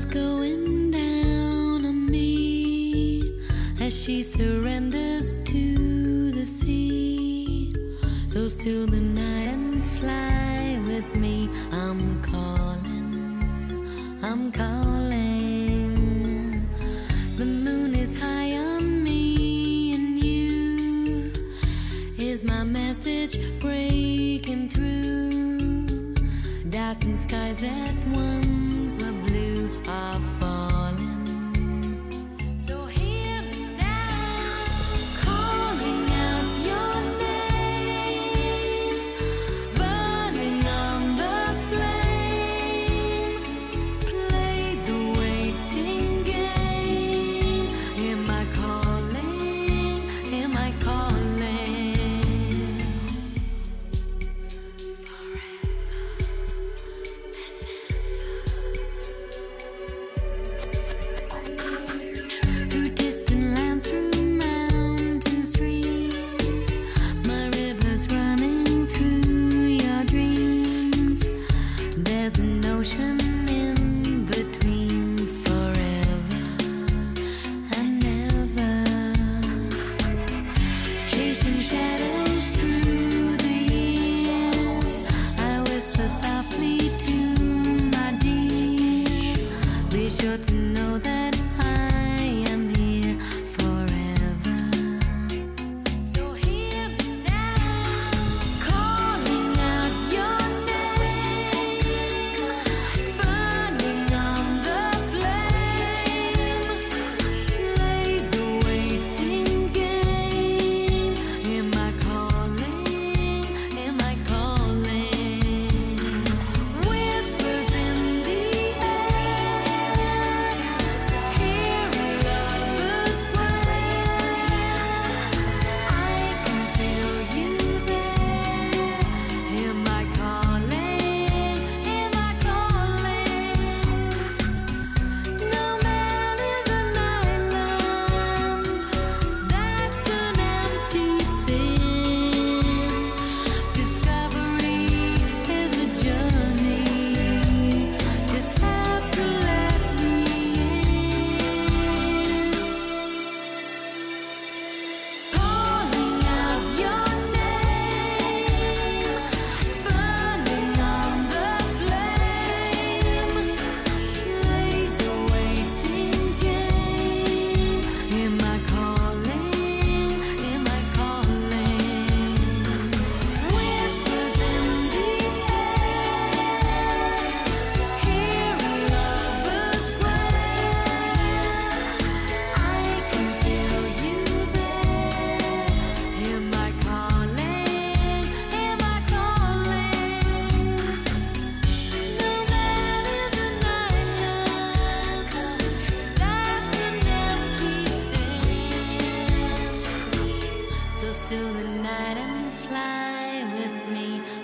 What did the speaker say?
sun's going down on me as she surrenders to the sea. So still the night and fly with me. I'm calling, I'm calling. The moon is high on me and you. Is my message breaking through? Darkened skies that once were blue are falling. So hear me now, calling out your name, burning on the flame. Play the waiting game. Am I calling? Am I calling? Through distant lands, through mountain streams, my river's running through your dreams. There's an ocean in between, forever and ever. Chasing shadows through the years, I whisper softly to my dear. Be sure to know that I am here forever. So hear me now, calling out your name, burning on the flame. Play the waiting game. Am I calling? Am I calling? Whispers in the air, hearing lovers' prayers. I can feel you there. Am I calling? Am I calling? No man is an island. That's an empty sin. Discovery is a journey. Just have to let me in. Calling out your name, burning on the flame. Play the waiting game. Am I calling? Am I calling? Whispers in the air, hearing lovers' prayers. I can feel you there. Am I calling? Am I calling? No man is an island. That's an empty sin. So still the night and fly with me.